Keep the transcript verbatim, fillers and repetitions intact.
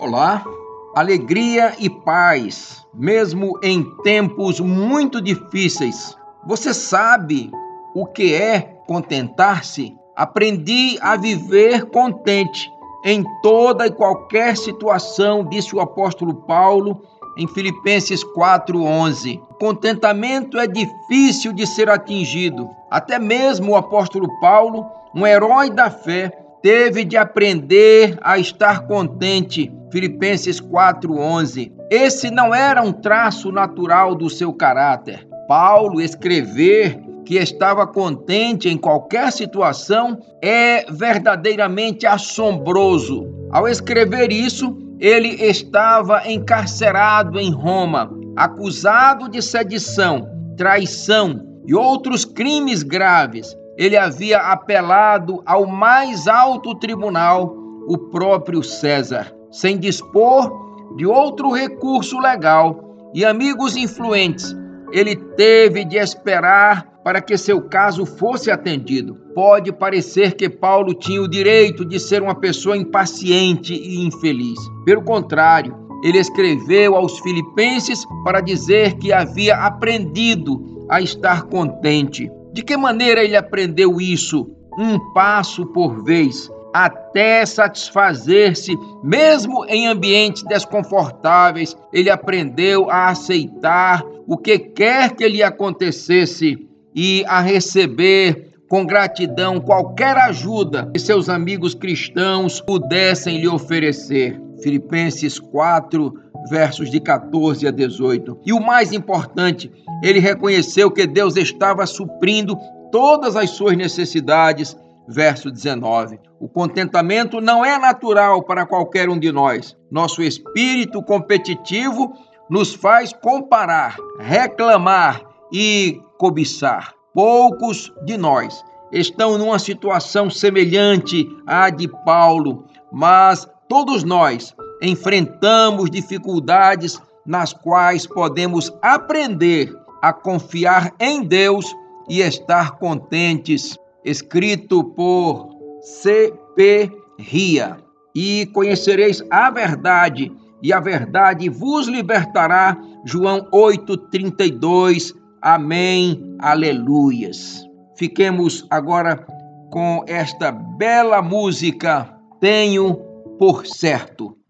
Olá, alegria e paz, mesmo em tempos muito difíceis. Você sabe o que é contentar-se? Aprendi a viver contente em toda e qualquer situação, disse o apóstolo Paulo em Filipenses quatro, onze. Contentamento é difícil de ser atingido. Até mesmo o apóstolo Paulo, um herói da fé, teve de aprender a estar contente. Filipenses quatro, onze. Esse não era um traço natural do seu caráter. Paulo escrever que estava contente em qualquer situação é verdadeiramente assombroso. Ao escrever isso, ele estava encarcerado em Roma, acusado de sedição, traição e outros crimes graves. Ele havia apelado ao mais alto tribunal, o próprio César, sem dispor de outro recurso legal, e amigos influentes. Ele teve de esperar para que seu caso fosse atendido. Pode parecer que Paulo tinha o direito de ser uma pessoa impaciente e infeliz. Pelo contrário, ele escreveu aos Filipenses para dizer que havia aprendido a estar contente. De que maneira ele aprendeu isso? Um passo por vez, até satisfazer-se, mesmo em ambientes desconfortáveis. Ele aprendeu a aceitar o que quer que lhe acontecesse e a receber com gratidão qualquer ajuda que seus amigos cristãos pudessem lhe oferecer. Filipenses quatro, versos de catorze a dezoito. E o mais importante, ele reconheceu que Deus estava suprindo todas as suas necessidades. Verso dezenove. O contentamento não é natural para qualquer um de nós. Nosso espírito competitivo nos faz comparar, reclamar e cobiçar. Poucos de nós estão numa situação semelhante à de Paulo, mas todos nós enfrentamos dificuldades nas quais podemos aprender a confiar em Deus e estar contentes. Escrito por C P Ria. E conhecereis a verdade, e a verdade vos libertará. João oito, trinta e dois. Amém. Aleluias. Fiquemos agora com esta bela música, Tenho por Certo.